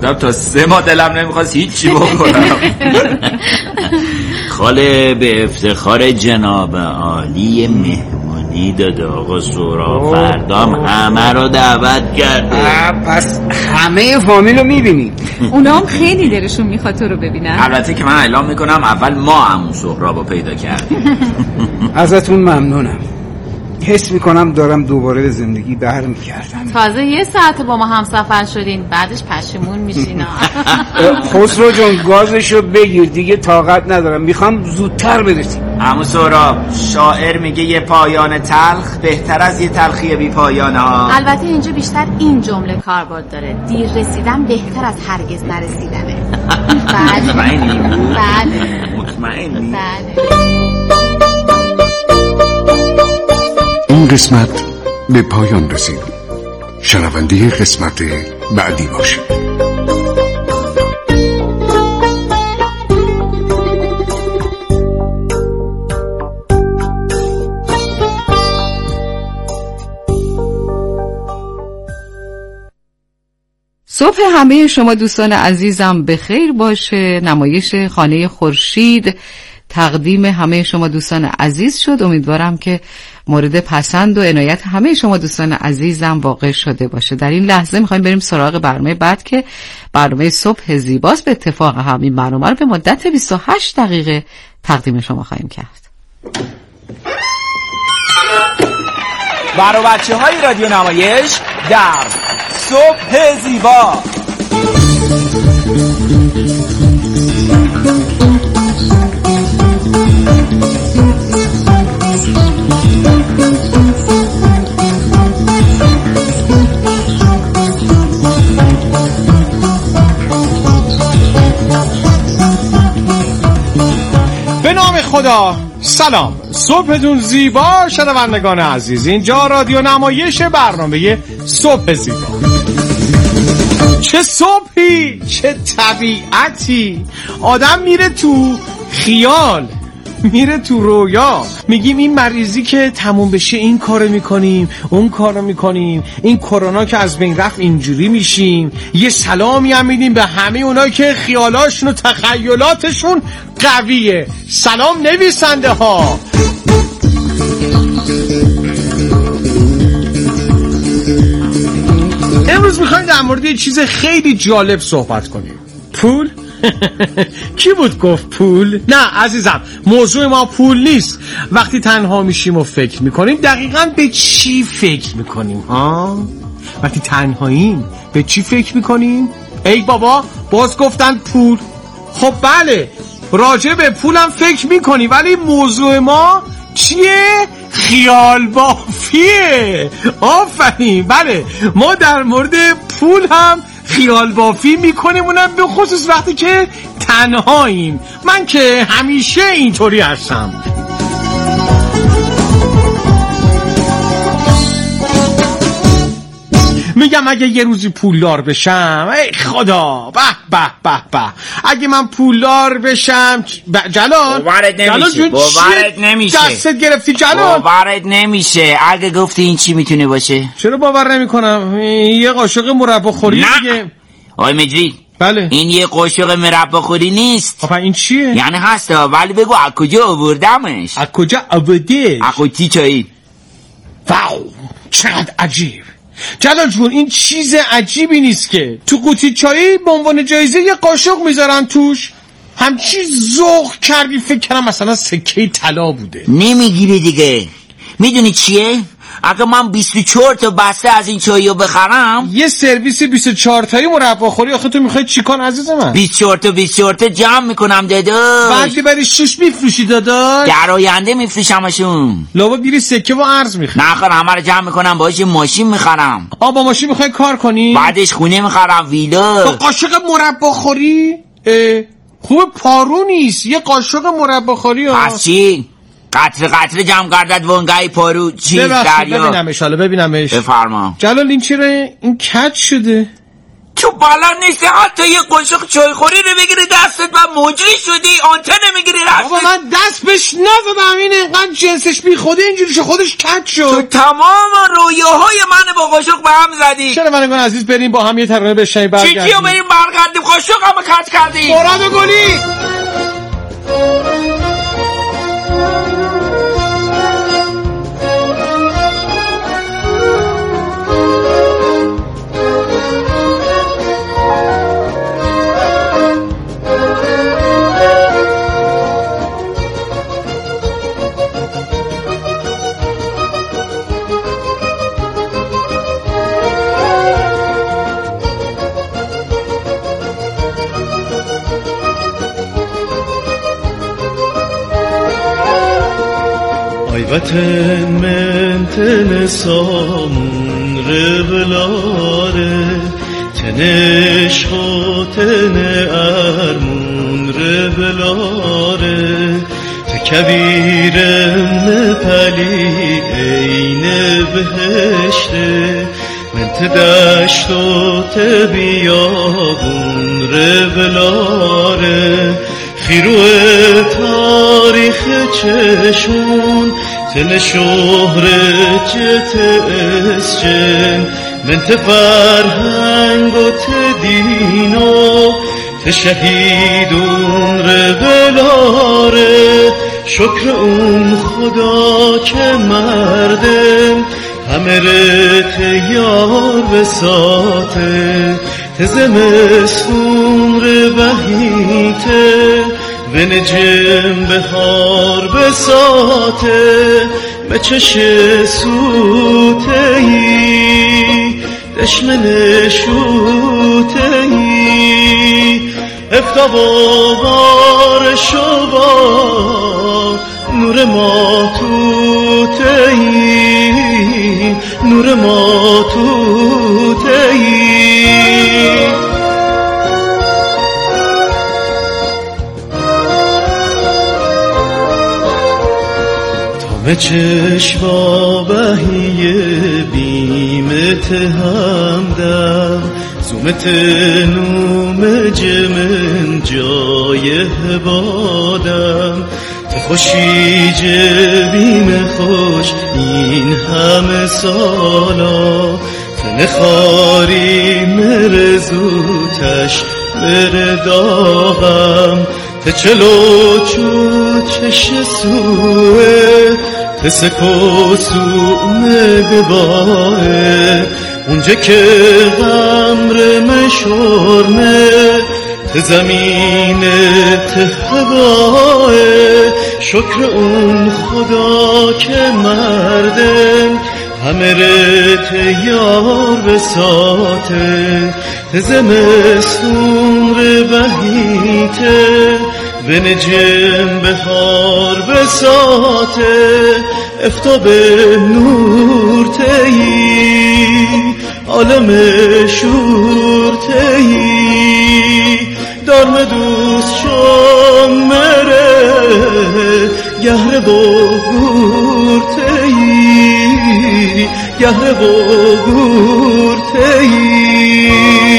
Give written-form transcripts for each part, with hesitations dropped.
تا 3 ماه دلم نمیخواست هیچی بکنم. خاله به افتخار جناب عالی مهمونی داده آقا سهراب، فردام همه رو دعوت کرده. پس همه فامیل رو میبینی؟ اونا هم خیلی دلشون میخواد تو رو ببینن. البته که من اعلام میکنم اول ما عمو سهراب رو پیدا کردیم. ازتون ممنونم. حس میکنم دارم دوباره به زندگی برمیگردم. تازه 1 ساعت با ما هم سفر شدین، بعدش پشیمون میشین. خسرو جون گازشو بگیر دیگه، طاقت ندارم، میخوام زودتر برسیم. عمو سهراب شاعر میگه یه پایان تلخ بهتر از یه تلخی بی پایانه ها. البته اینجا بیشتر این جمله کاربرد داره، دیر رسیدن بهتر از هرگز نرسیدنه. مطمئنی؟ بله. مطمئنی؟ بله. این قسمت به پایان رسید. شنونده قسمت بعدی باشید. صبح همه شما دوستان عزیزم به خیر باشه. نمایش خانه خورشید تقدیم همه شما دوستان عزیز شد. امیدوارم که مورد پسند و عنایت همه شما دوستان عزیزم واقع شده باشه. در این لحظه میخوایم بریم سراغ برنامه بعد که برنامه صبح زیباست. به اتفاق همین برنامه رو به مدت 28 دقیقه تقدیم شما خواهیم کرد. برای بچه‌های رادیو نمایش در صبح زیبا. به نام خدا. سلام، صبحتون زیبا شنوندگان عزیز. اینجا رادیو نمایش برنامه صبح زیبا. چه صبحی، چه طبیعتی. آدم میره تو خیال، میره تو رویا. میگیم این مریضی که تموم بشه این کارو میکنیم، اون کارو میکنیم، این کرونا که از بین رفت اینجوری میشیم. یه سلامی هم میدیم به همه اونایی که خیالاشون و تخیلاتشون قویه. سلام نویسنده ها. امروز میخوایم در مورد یه چیز خیلی جالب صحبت کنیم. پول؟ کی بود گفت پول؟ نه عزیزم، موضوع ما پول نیست. وقتی تنها میشیم و فکر میکنیم دقیقاً به چی فکر میکنیم ها؟ وقتی تنهاییم به چی فکر میکنیم؟ ای بابا باز گفتن پول. خب بله، راجع به پولم فکر میکنیم، ولی موضوع ما چیه؟ خیال بافیه. آفرین، بله ما در مورد پول هم خیال بافی میکنیم، اونم به خصوص وقتی که تنهاییم. من که همیشه اینطوری هستم. میگم اگه یه روزی پولدار بشم، ای خدا، به به به به، اگه من پولدار بشم. جلال باورت نمیشه. دستت گرفتی جلال؟ باورت نمیشه. اگه گفتی این چی میتونه باشه؟ چرا باور نمیکنم؟ یه قاشق مربا خوری دیگه. آقای مجری، بله این یه قاشق مربا خوری نیست. این چیه؟ یعنی هسته، ولی بگو از کجا آوردمش؟ از کجا آوردی؟ از قوطی چایی. واو چقدر عجیب. جلال جون این چیز عجیبی نیست که تو قوطی چایی به عنوان جایزه یه قاشق میذارن توش. همچی ذوق کردی فکر کردم مثلا سکه طلا بوده. نمیگیری دیگه. میدونی چیه؟ اگه من 24 تا بسته از این چایو بخرم، یه سرویس 24 تایی مربا خوری، آخه تو میخوای چیکار عزیز من؟ 24 تا جمع میکنم داداش. بعدی برای 6 میفروشی داداش؟ در آینده میفروشمشون. لابد میری سکه و ارز میخری. نه خیر، همه رو جمع میکنم باهاش ماشین میخرم. با ماشین میخوای کار کنی؟ بعدش خونه میخرم، ویلا. با قاشق مربا خوری؟ خوب پارو نیست، یه قاشق مربا خوری ها. پس چی؟ قطره قطره جمع کردد وانگای پارو چیز دریا. ببینمش حالا، ببینمش. بفرما. جلال این چرا این کج شده؟ تو بلد نیستی حتی یه قاشق چایخوری رو بگیری دستت و مجری شدی آنته نمیگیری رفتی. بابا من دست بهش نزدم، این اینقدر جنسش بی خودی اینجوری خودش کج شد. تو تمام رویاهای من با قاشق به هم زدی. چرا من عزیز بریم با هم یه ترانه بشنیم برگردیم؟ چیکیو بریم برگردیم؟ قاشق هم کج کردی. مراد گلی وطن من تن سامون ربلاره تنش و تن ارمون ربلاره تکبیرم پلید این بهشته من تدشت و تبیابون ربلاره خیروه تاریخ چشون تن شهرت اسجن من تفرهنگ و تدین و تشهیدون ربلاره شکر اون خدا که مردم همه رت یار بساته تزمستون ربهیته و نجم بهار بساته مچش سوته ای دشمن شوته ای افتا و بار شبا نور ما توته ای نور ما توته ای چشم بهیه بیمت همدم زومت نوم جمن جای بادم تخوشی جبیم خوش این همه سالا تنخاری مرزوتش برداغم تچلو چو چش سوه تسکو سو مگباه اونجا که غمر مشورمه تزمین تهواه شکر اون خدا که مردم همه رت یار بساته تزمستون بهیته و نجم بهار بساته افتا به نور تهی عالم شور تهی دارم دوست شم مره گهره و گور تهی گهره و گور تهی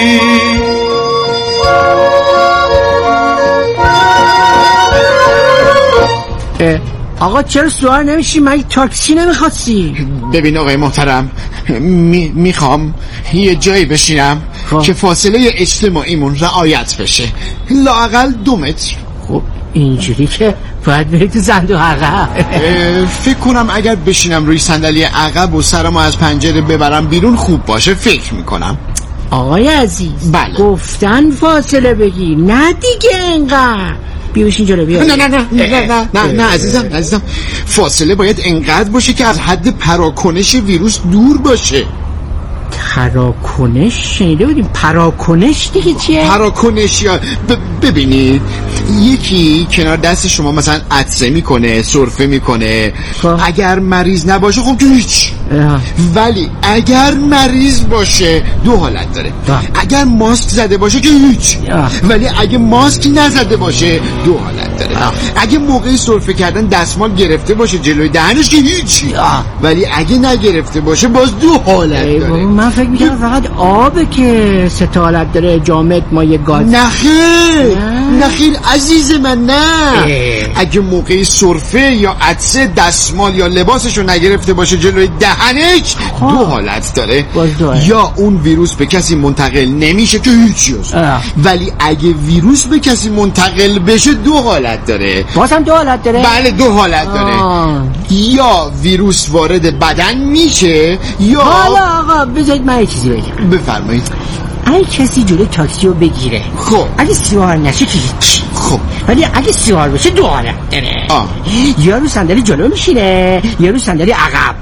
آقا چرا سوار نمیشی؟ مگه تاکسی نمیخواستی؟ ببین آقای محترم میخوام یه جایی بشینم که فاصله اجتماعیمون رعایت بشه، لااقل 2 متر. خب اینجوری که باید بری تو صندوق عقب. فکر کنم اگر بشینم روی صندلی عقب و سرمو از پنجره ببرم بیرون خوب باشه، فکر میکنم. آقای عزیز بله. گفتن فاصله بگیر، نه دیگه انقدر. بیا بشین جلو بیا. نه عزیزم فاصله باید انقدر باشه که از حد پراکنش ویروس دور باشه. پراکنش شنیده بودیم، پراکنش دیگه چیه؟ پراکنش یا ببینید یکی کنار دست شما مثلا عطسه میکنه، سرفه میکنه، اگر مریض نباشه خب که هیچ، ولی اگر مریض باشه 2 حالت داره. اگر ماسک زده باشه که هیچ، ولی اگه ماسک نزده باشه 2 حالت داره. اگه موقع سرفه کردن دستمال گرفته باشه جلوی دهنش که هیچ، ولی اگه نگرفته باشه باز 2 حالت داره. من فکر فکر میکنم فقط آبه که سه تا حالت داره، جامد، مایع، گاز. نخیر عزیز من، نه. اگه موقع سرفه یا عطسه دستمال یا لباسشو نگرفته باشه جلوی دهنش، دو حالت داره. یا اون ویروس به کسی منتقل نمیشه که هیچی هست، ولی اگه ویروس به کسی منتقل بشه دو حالت داره. بازم دو حالت داره؟ بله دو حالت داره. یا ویروس وارد بدن میشه یا حالا آقا بذارید من یه چیزی بگم. بفرمایید. اگه کسی جلوی تاکسی رو بگیره، خب اگه سیاه نشه که هیچ، خب ولی اگه سیاه بشه دو حالت داره. یا رو صندلی جلو میشینه یا رو صندلی عقب.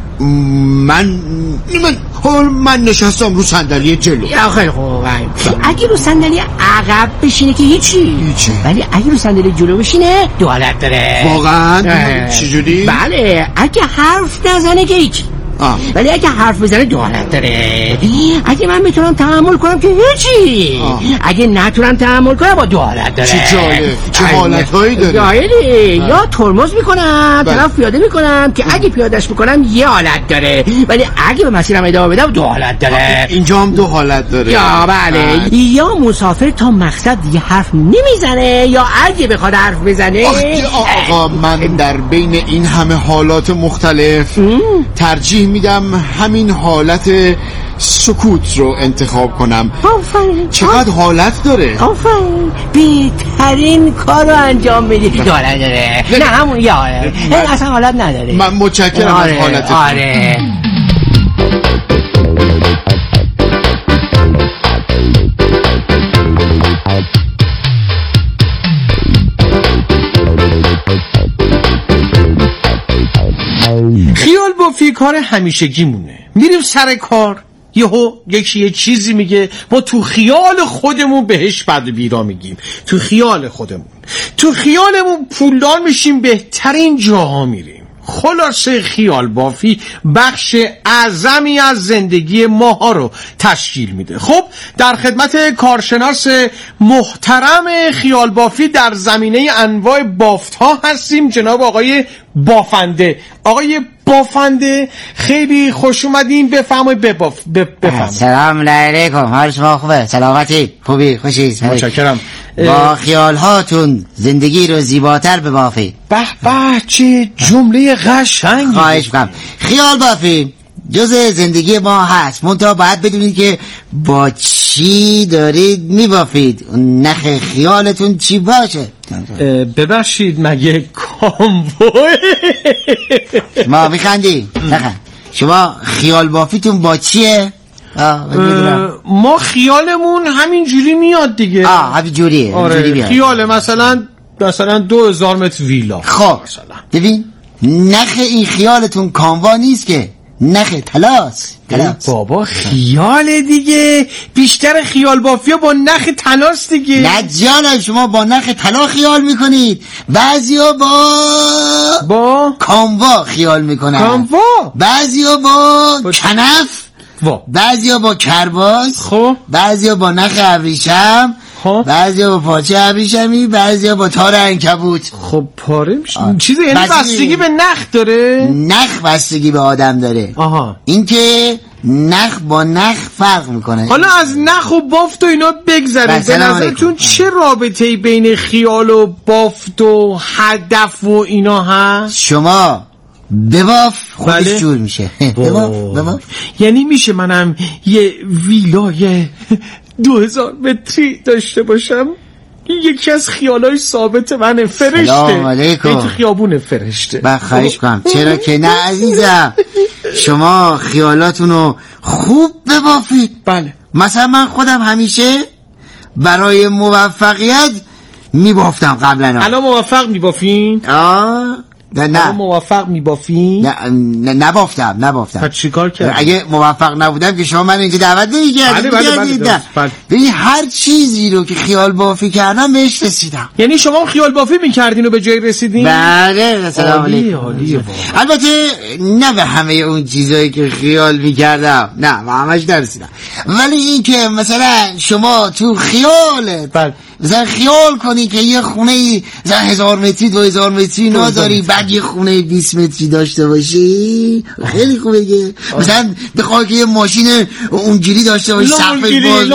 من نشستم رو صندلی جلو. خیلی خوب. اگه رو صندلی عقب بشینه که هیچی، ولی اگه رو صندلی جلو بشینه دو حالت داره. واقعا؟ چجوری؟ بله اگه حرف نزنه که هیچی، ولی اگه حرف بزنه دو حالت داره. اگه من میتونم تحمل کنم که هیچی، اگه نتونم تحمل کنم با دو حالت داره. چه جالب، چه حالتهایی داره. یا ترمز میکنم طرف پیاده میکنم که اگه پیادهش میکنم یه حالت داره، ولی اگه به مسیرم ادامه بدم دو حالت داره. اینجا هم دو حالت داره. یا بله. یا مسافر تا مقصد یه حرف نمیزنه، یا اگه بخواد حرف بزنه. آقا من در بین این همه حالات مختلف ترجیح میدم همین حالت سکوت رو انتخاب کنم. چقدر حالت داره. بهترین کار رو انجام میدی. حالت داره. نه همون یه حالت، اصلا حالت نداره. من متشکرم از حالت. آره. خیال بافی کار همیشگی مونه. میریم سر کار، یهو یکی یه چیزی میگه، ما تو خیال خودمون بهش بد و بیرا میگیم. تو خیالمون پولدار میشیم، بهترین جاها میریم. خلاصه خیال بافی بخش اعظمی از زندگی ماها رو تشکیل میده. خب در خدمت کارشناس محترم خیال بافی در زمینه انواع بافت ها هستیم، جناب آقای بافنده. آقای بافنده خیلی خوش اومدین، بفرمایید. بفرمایید. سلام علیکم، حال شما خوبه؟ سلامتی؟ خوبی؟ خوشی؟ متشکرم. با خیال هاتون زندگی رو زیباتر ببافید. به به، چه جمله قشنگی. خواهش می‌کنم. خیال بافی جزء زندگی ما هست، منتها باید بدونید که با چی دارید میبافید، نخ خیالتون چی باشه. ببخشید مگه کاموای؟ ما میخندی؟ نخند. شما خیال بافیتون با چیه؟ ما خیالمون همین جوری میاد دیگه. همین جوریه. آره. خیال مثلا 2000 متر ویلا. خب ببین نخ این خیالتون کاموا نیست که، نخ طلاست. بابا خیال دیگه، بیشتر خیال بافیا با نخ طلاست دیگه. نه جانم، شما با نخ طلا خیال میکنید، بعضیا با کاموا خیال میکنن. کاموا؟ بعضیا با کنف، بعضیا با کرباس، خب بعضیا با نخ ابریشم، بعضیا با پاچه ابریشمی، بعضیا با تار عنکبوت. خب پاره میشه چیزی، یعنی بستگی به نخ داره؟ نخ بستگی به آدم داره. این که نخ با نخ فرق میکنه. حالا از نخ و بافت و اینا بگذارید، به نظرتون چه رابطه‌ای بین خیال و بافت و هدف و اینا هست؟ شما بباف خودش جور میشه. بباف. یعنی میشه منم یه ویلای 2000 متری داشته باشم؟ یکی از خیالای ثابت منه. فرشته. سلام علیکم. این تو خیابون فرشته. بخواهش کنم. چرا که نه عزیزم، شما خیالاتونو خوب ببافید. بله. مثلا من خودم همیشه برای موفقیت میبافتم قبلا. الان موفق میبافین؟ نه موفق میبافین؟ نه نبافتم. پس چیکار کردی؟ اگه موفق نبودم که شما من اینجا دعوت نمی‌کردید. بله. ببین هر چیزی رو که خیال بافی کردم بهش رسیدم. یعنی شما خیال بافی میکردین و به جای رسیدین؟ بله. سلام علیکم. البته نه به همه اون چیزایی که خیال میکردم، نه به همش نرسیدم، ولی این که مثلا شما تو خیالت مثلا خیال کنی که یه خونه مثلا 1000 متری 2000 متری نداری، بعد یه خونه 20 متری داشته باشی، خیلی خوبه که مثلا بخوای که یه ماشین اونجوری داشته باشی سقفش باز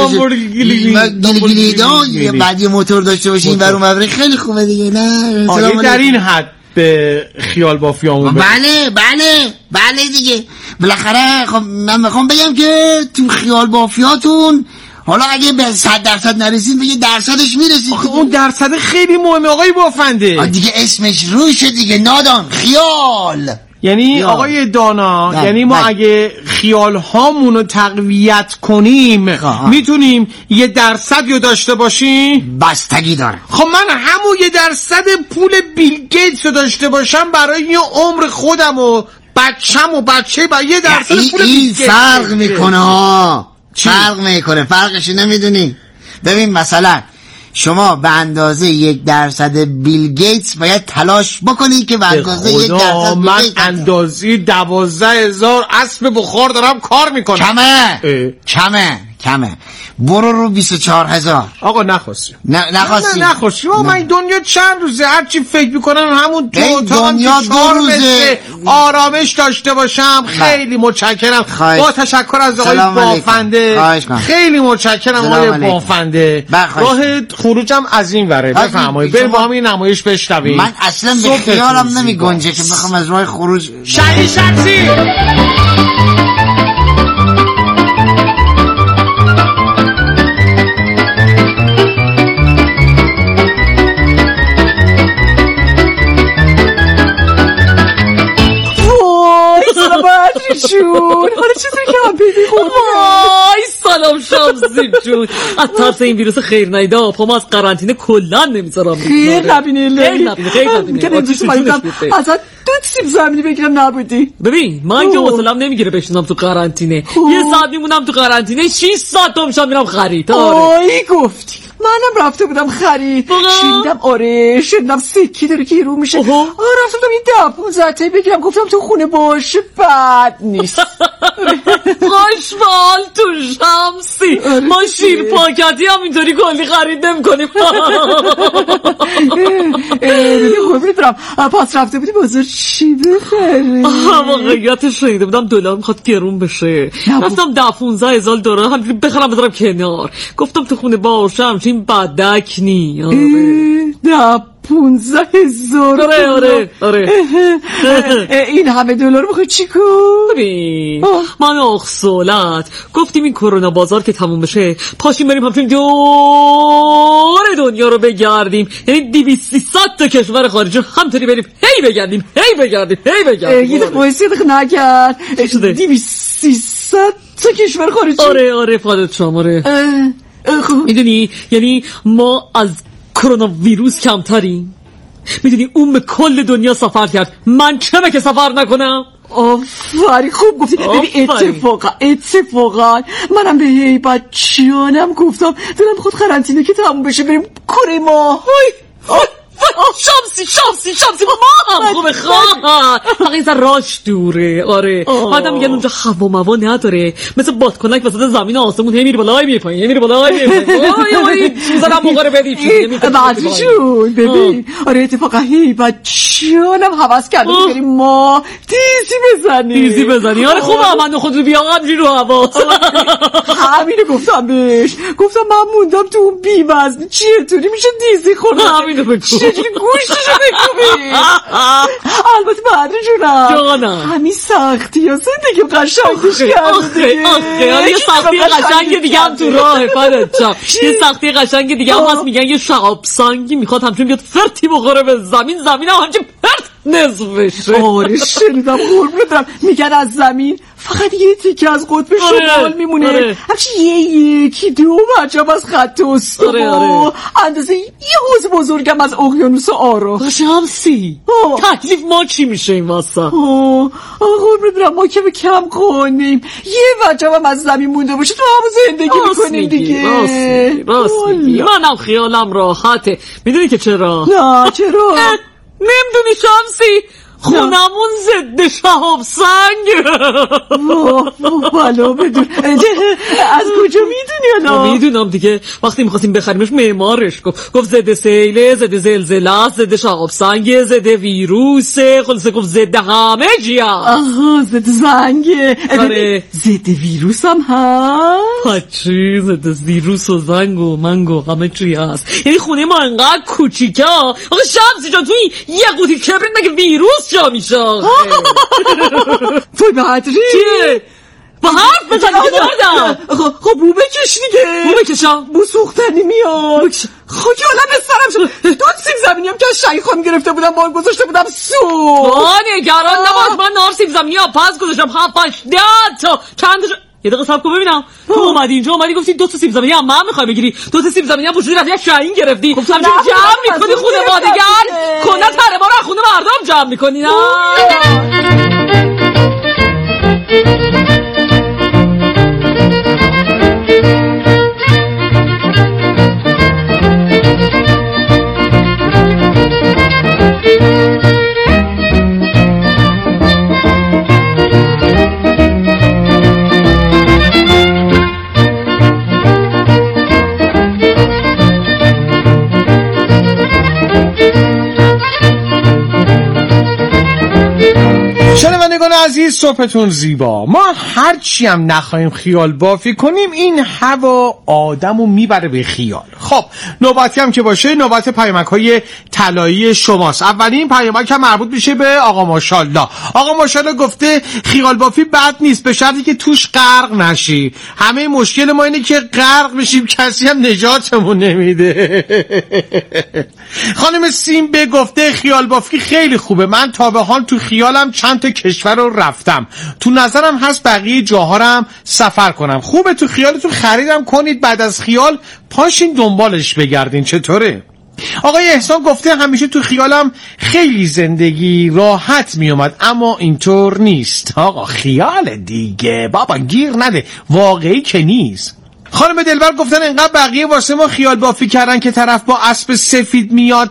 بشه، بعد یه موتور داشته باشی این برون مبره، خیلی خوبه دیگه. نه در این حد به خیال بافیامون بله دیگه. بالاخره خب من میخوام بگم که تو خیال بافیاتون حالا اگه به 100% نرسید بگه درصدش میرسید. اون درصد خیلی مهمه آقای بافنده دیگه، اسمش روشه دیگه، نادان خیال. یعنی آقای دانا یعنی ما اگه خیال هامونو تقویت کنیم میتونیم 1% رو داشته باشیم؟ بستگی داره. خب من همون 1% پول بیل گیتس رو داشته باشم برای یه عمر خودم و بچم و بچه با 1% پول بیل گیتس فرق میکنه ها. فرق میکنه، فرقش نمیدونی. ببین مثلا شما به اندازه 1% بیل گیتس باید تلاش بکنی که به اندازه 1% من اندازه 12,000 اسب بخار دارم کار میکنم. کمه. برو رو 24,000. آقا نخواستی. نخواستی. من این دنیا چند روزه هرچی فکر میکنم همون دنیا 2 روزه آرامش داشته باشم. خیلی متشکرم. با تشکر از آقای بافنده. خیلی متشکرم آقای بافنده. راه خروجم از این وره. بفرمایید بریم با هم این نمایش بشنویم. من اصلا به خیالم نمی گنجه که بخوام از راه خروج شمسی جون حالا چطوری که هم بیدی خود وای سلام شمسی جون. از ترس این ویروس خیر نیدا پامو از قرنطینه کلن نمیذارم. خیر نبینی میگه امروز مایدم ازت 2 سیب زمینی بگیرم نبودی. ببین من که حوصله‌ام نمیگیره بشینم تو قرنطینه. یه ساعت میمونم تو قرنطینه 6 ساعت تا میشم میرم خرید. آی گفتی منم رفته بودم خرید. شنیدم سکی داره که رو میشه. رفتم یه 10-15 تایی بگیرم گفتم تو خونه باشه بد نیست. خوشبال تو شمسی. ما شیر پاکتی هم اینطوری کلی خرید نمی‌کنیم. خوبی دارم. پس رفته بودی بازار چی بخری؟ واقعیتش شنیده بودم دلار میخواد گرون بشه. رفتم 10-15 هزار دلار همجوری بخرم بذارم کنار. گفتم تو خونه باشم این بدک نی. 15 هزار. آره این همه دلار بخوای چی کن؟ ببین من اخسولت گفتیم این کرونا بازار که تموم بشه پاشیم بریم همچون دور دنیا رو بگردیم. یعنی 200-300 تا کشور خارجی همطوری بریم هی بگردیم. یه دقیقه نگرد 200-300 تا کشور خارجی. آره فادت شما. میدونی یعنی ما از کرونا ویروس کمتریم. میدونی اون به کل دنیا سفر کرد، من چمه که سفر نکنم؟ آفرین خوب گفتی. ببین اتفاقا منم به هیبت جانم گفتم دلم خود قرنطینه که تموم بشه بریم کره ماه. شمسی ما هم خوبه خواهد فقط این راش دوره. آره بعدم میگن اونجا هوا موا نداره مثل بادکنک وسط زمین آسمون هی میری بالای میری پایین وای میذارم مقاره بدید جون. ببین آره اتفاقا هیبت جانم حواس کرده بریم ما تیزی بزنی. آره خوبه من خود رو بیام همجوری رو هوا. همینو گفتم بهش. گفتم من موندم تو اون بی‌وزنی چطوری میشه دیزی خوردن. همینو بگو چجوری گوشتشو بگوی. البته بدر جونم همین سختی ها زندگی قشنگش کرده. یه سختی قشنگ دیگه هم تو راه فدت. یه سختی قشنگ دیگه هم هست میگن یه شهاب سنگی میخواد همچون بیاد فرتی بخوره به زمین هم همچون پرت نصف بشه. آره شنیدم قربونت برم میگن از زمین فقط یه تیکه از قطب شمال میمونه. همچنین یکی دو وجب از خط استوا اندازه یه حوض بزرگم از اقیانوس آرا. شمسی تکلیف ما چی میشه این واسه؟ قربونت برم ما که به کم قانیم یه وجب هم از زمین مونده باشه تو همون زندگی میکنیم دیگه. راست میگی. منم خیالم راحته. میدونی که چرا؟ نه چرا؟ نمیدونی شمسی خونمون ضد شهاب سنگ. والا بدون از کجا میدونی حالا؟ میدونم دیگه، وقتی میخواستیم بخریمش معمارش گفت ضد سیله، ضد زلزله، ضد شهاب سنگ، ضد ویروسه، خلاصه گفت ضد همه چیه. آها ضد زنگه. آره ضد ویروس هم هست؟ چی ضد ویروس و زنگ و منگ و همه چی هست. یعنی خونه ما انقدر کوچیکه آقا شمسی جان، توی یه قوطی کبریت مگه ویروس جا میشه؟ توی بهتری چیه؟ با حرف بزنی که دردم. خب بو بکش دیگه. بو بکشم؟ بو سوختنی میاد. خب که حالا بسترم شد. 2 سیب زمینی هم که از شیخ خانم گرفته بودم با گذاشته بودم نگران نباش، من نار سیب زمینی ها پس گذاشتم 7-8 تا چندش. یه دقیقه صبر کن ببینم. تو اومدی اینجا گفتی 2 تا سیب زمینی هم من میخوای بگیری، 2 تا سیب زمینی هم پوشیدی از یک شاهین گرفتی. همچین جمع میکنی خانوادگی کلا تره ما رو از خونه مردم جمع میکنی. نه شنوندگان عزیز، صبحتون زیبا. ما هرچی هم نخواهیم خیال بافی کنیم این هوا آدمو میبره به خیال. خب نوبتی هم که باشه نوبت پیامک های طلایی شماست. اولین پیامک هم مربوط میشه به آقا ماشاءالله. آقا ماشاءالله گفته خیال بافی بد نیست به شرطی که توش غرق نشی. همه مشکل ما اینه که غرق بشیم کسی هم نجاتمون نمیده. خانم سیمبه گفته خیال بافی خیلی خوبه، من تا به حال تو خیالم چند تا کشور رو رفتم، تو نظرم هست بقیه جاها رو هم سفر کنم. خوبه تو خیالتون خریدم کنید، بعد از خیال پاشین دنبالش بگردین. چطوره؟ آقای احسان گفته همیشه تو خیالم خیلی زندگی راحت میومد اما اینطور نیست. آقا خیال دیگه بابا، گیر نده، واقعی که نیست. خانم دلبر گفتن انقدر بقیه واسه ما خیال بافی کردن که طرف با اسب سفید میاد،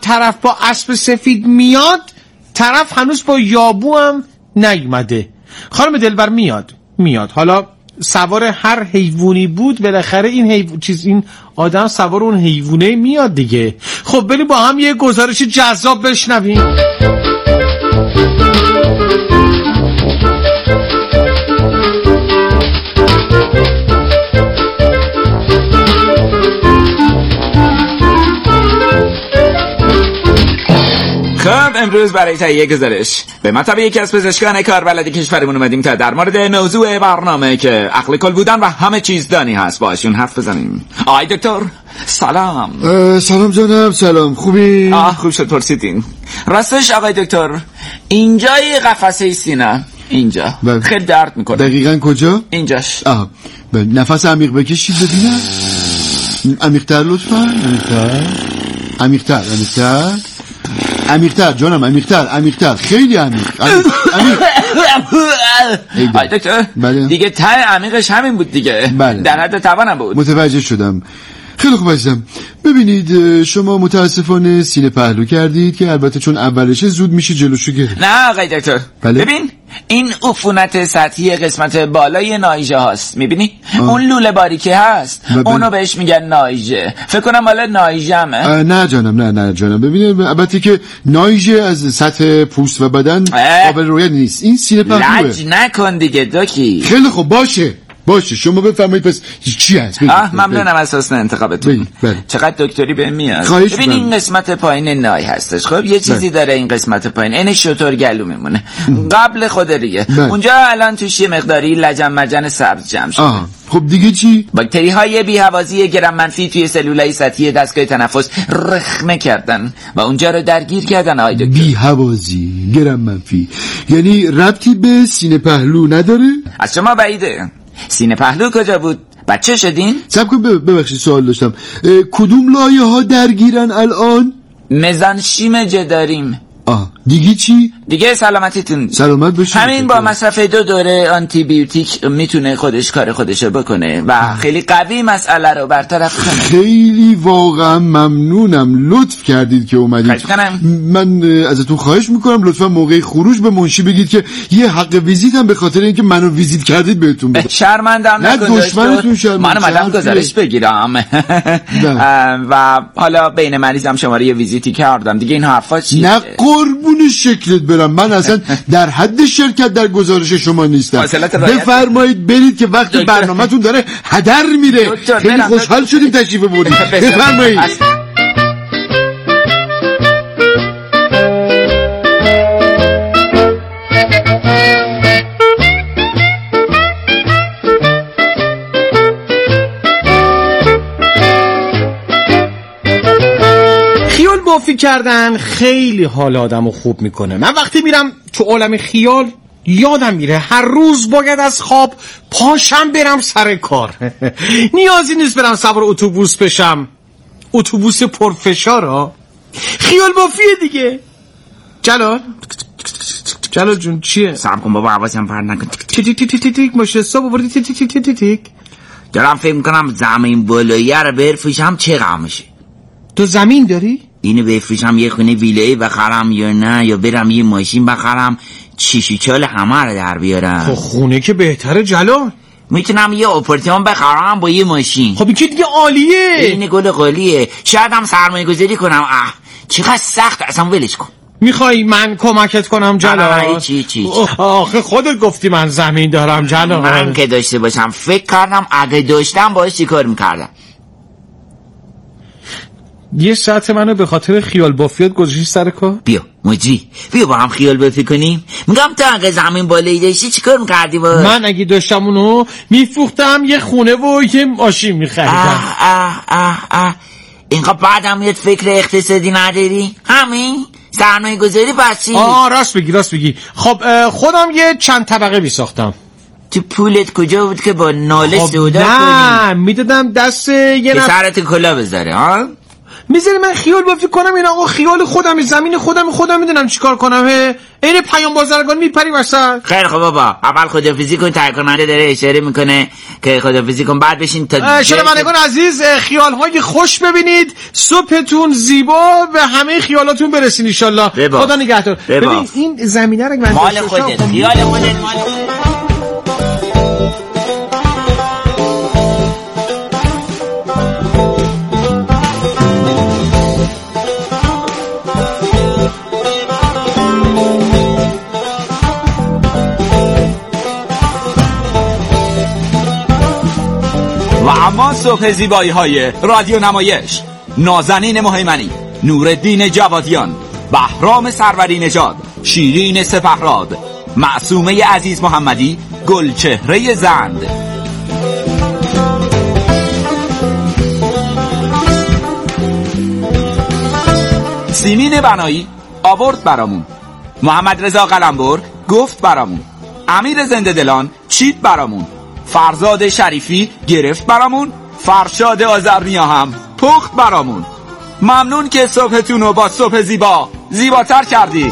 طرف هنوز با یابو هم نیومده. خانم دلبر میاد حالا سوار هر حیوانی بود بالاخره این آدم سوار اون حیوانه میاد دیگه. خب بریم با هم یه گزارش جذاب بشنویم. خب امروز برای تهیه گزارش به مطابق یکی از پزشکان کاربلد کشورمون اومدیم تا در مورد موضوع برنامه که عقل کل بودن و همه چیز دانی هست باشون حرف بزنیم. آقای دکتر سلام. سلام جانم. سلام، خوبی؟ خوب شد پرسیدین. راستش آقای دکتر اینجای قفسه سینه اینجا خیلی درد میکنه. دقیقاً کجا؟ اینجاش. نفس عمیق بکشید ببینم. عمیق‌تر لطفاً. عمیق‌تر جانم، عمیق‌تر، خیلی عمیق. آی دکتر دیگه ته عمیقش همین بود دیگه. در حد توانم بود. متوجه شدم. خیلی خوب عزیزم. ببینید شما متاسفانه سینه پهلو کردید که البته چون اولشه زود میشه جلوشو گرفت. نه آقای دکتر ببین این عفونت سطحی قسمت بالای نایژه هاست، میبینی؟ اون لوله باریکه هست اونو بهش میگن نایژه. فکر کنم مال نایژمه. نه جانم ببینید البته که نایژه از سطح پوست و بدن قابل رویت نیست، این سینه پهلوه. لج نکن دیگه دکی. خیلی خوب باشه شما بفرمایید پس چی هست؟ ممنونم از حسن انتخابتون. چقدر دکتری به میاد. ببین این قسمت پایین نای هستش. خب یه چیزی داره این قسمت پایین، این شتر گلو میمونه قبل خودریه. اونجا الان توش یه مقداری لجن مجن سبز جمع شده. خب دیگه چی؟ باکتری های بی‌هوازی گرم منفی توی سلولای سطحی دستگاه تنفس رخنه کردن و اونجا رو درگیر کردن. آقای دکتر بی‌هوازی گرم منفی یعنی ربطی به سینه پهلو نداره؟ از شما بعیده. سینه پهلو کجا بود؟ بچه شدین؟ صبر کن ببخشید سوال داشتم. کدوم لایه ها درگیرن الان؟ مزانشیم جداریم. دیگه چی؟ دیگه سلامتیتون سلامت باشید. همین با مصرف 2 دوره آنتی بیوتیک میتونه کار خودشو بکنه و خیلی قوی مسئله رو برطرف کنه. خیلی واقعا ممنونم، لطف کردید که اومدید. من ازتون خواهش میکنم لطفا موقع خروج به منشی بگید که یه حق ویزیت هم به خاطر اینکه منو ویزیت کردید بهتون بده. شرمندم نکن دکتر، من اومدم گزارش بگیرم و حالا بین مریضم شماره یه ویزیتی کردم دیگه. این حرفا چیه؟ نه قربون شکلت برم، من اصلا در حد شرکت در گزارش شما نیستم. بفرمایید برید که وقتی برنامه‌تون داره هدر میره. خیلی خوشحال شدیم تشریف بردید. بفرمایید. بافی کردن خیلی حال آدمو خوب میکنه. من وقتی میرم تو عالم خیال یادم میره هر روز باید از خواب پاشم برم سر کار. نیازی نیست برم سوار اتوبوس بشم، اتوبوس پرفشارا. خیال بافیه دیگه. جلال جون چیه؟ صبر کن بابا، حواسم پرت نکن. تیک ماشه حساب بردی تیک. دارم فکر میکنم زمین بالاییه رو بفروشم چقدر میشه. تو زمین داری؟ اینو بفروشم یه خونه ویلایی بخرم یا نه، یا برم یه ماشین بخرم چیشی چال همه رو در بیارم. خب خونه که بهتره جلال. میتونم یه آپارتمان بخرم با یه ماشین. خب این که دیگه عالیه. این گل قالیه. شاید هم سرمایه گذاری کنم. چقدر سخت، اصلا ولش کن. میخوای من کمکت کنم جلال؟ چی؟ آخه خودت گفتی من زمین دارم جلال. من که داشته باشم فکر کردم اگه داشتم باید چیکار میکردم. یه ساعت منو به خاطر خیال بافیات گذاشتی سر کار؟ بیا مجری، بیا با هم خیال بافی کنیم. میگم تو اگه زمین بالایی داشتی چیکار میکردی باید؟ من اگه داشتم اونو میفروختم، یه خونه و یه ماشین میخریدم. اینقدر بعدم یه فکر اقتصادی نداری؟ همین سرمایه گذاری پسی؟ راست بگی. خب خودم یه چند طبقه میساختم. تو پولت کجا بود که با ناله سودا کنی؟ نه میدادم دست یه که سرت کلا بذاره. ها میذاری من خیال بافی کنم؟ این آقا خیال خودم، زمین خودم میدونم چیکار کنم. این پیام بازرگان میپری وسط. خیر خب بابا، اول خدافیزی کن. تایید کننده داره اشاره میکنه که خدافیزی کن، بعد بشین تا شنوندگان عزیز خیال‌های خوش ببینید، صبحتون زیبا، به همه خیالاتون برسین ان شاء الله. خدا نگهدار. ببین این زمینه رو من مال خودت، خیال خودت، مال و اما صبح زیبایی های رادیو نمایش، نازنین مهیمنی، نورالدین جوادیان، بهرام سروری نژاد، شیرین سپهراد، معصومه عزیز محمدی، گلچهره زند. سیمین بنایی آورد برامون، محمد رضا قلمبر گفت برامون، امیر زنده دلان چید برامون، فرزاد شریفی گرفت برامون، فرشاد آذرنیا هم پخت برامون. ممنون که صبحتون رو با صبح زیباتر کردی.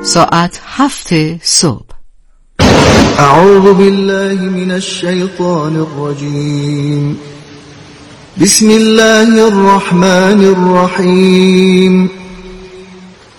ساعت 7 صبح. اعوذ بالله من الشیطان الرجیم. بسم الله الرحمن الرحیم.